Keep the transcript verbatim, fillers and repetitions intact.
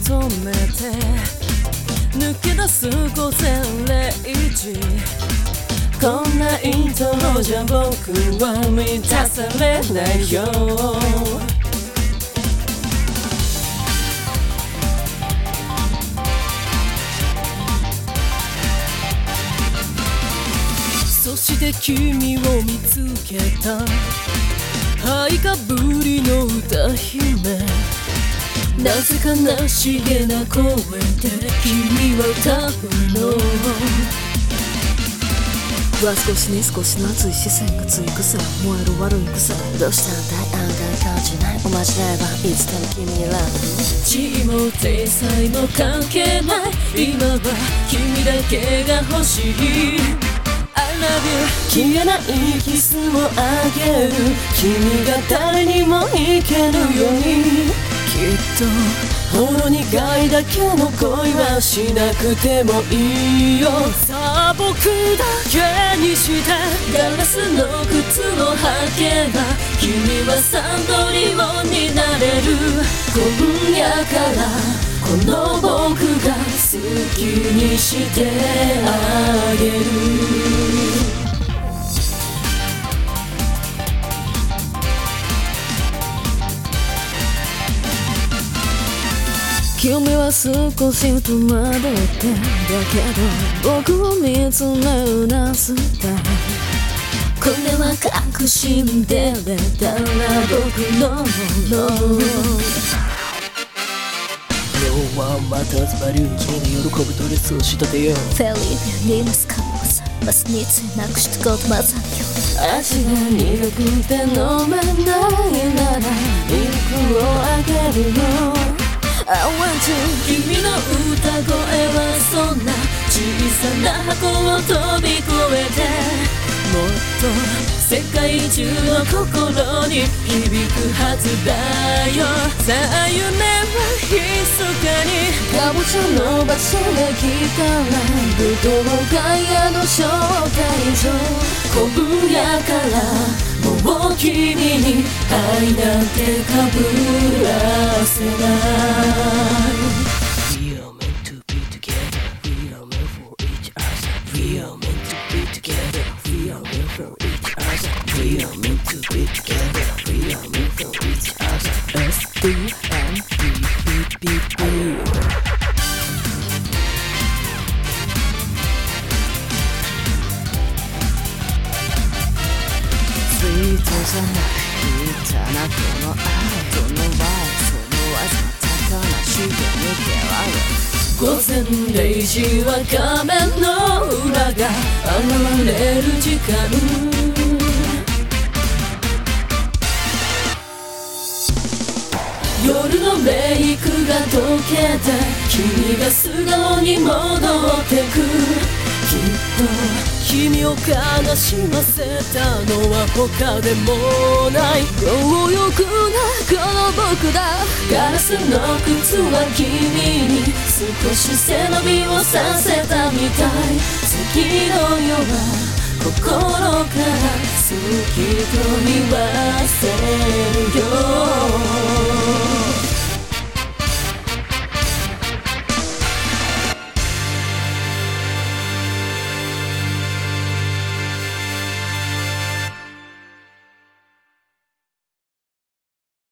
止めて抜け出す午前れいじ、こんなイントロじゃ僕は満たされないよ。そして君を見つけた灰かぶりの歌姫、なぜか悲しげな声で君は歌うの。 は少しに少しの熱い視線がついくさ、燃える悪い草、どうしたんだい、案外感じない、おまじないはいつでも君に選ぶ。 地位も体裁も関係ない、今は君だけが欲しい。 I love you 消えないキスをあげる、君が誰にもいけるように。きっとほろ苦いだけの恋はしなくてもいいよ。さあ僕だけにしてガラスの靴を履けば君はサンドリオになれる。今夜からこの僕が好きにしてあげる。君は少し戸惑ってだけど僕を見つめうなすた。これは確信でれたら僕のもの。 今日はまた集まる君の喜ぶドレスを仕立てよう。 フェリーにますかもさ、バスについなくしたことまさよ。 足が苦くて飲めないならミルクをあげるの。I want to 君の歌声はそんな小さな箱を飛び越えてもっと世界中の心に響くはずだよ。さあ夢は密かにかぼちゃの場所が来たら武道会屋の招待状。今夜からもう君に愛なんてかぶらせない。 We are meant to be together. We are meant for each other. We are meant to be together. We are meant for each other. We are meant to be together. We are meant for each other. S D and B B B B。 スイートじゃない汚なこの愛、どのワイそのわずか高な修行に出会う。 午前れいじは画面の裏が現れる時間。夜のメイクが溶けて君が素顔に戻ってく。きっと君を悲しませたのは他でもない。強欲なこの僕だ。ガラスの靴は君に少し背伸びをさせたみたい。次の夜は心から好きと言わせるよ。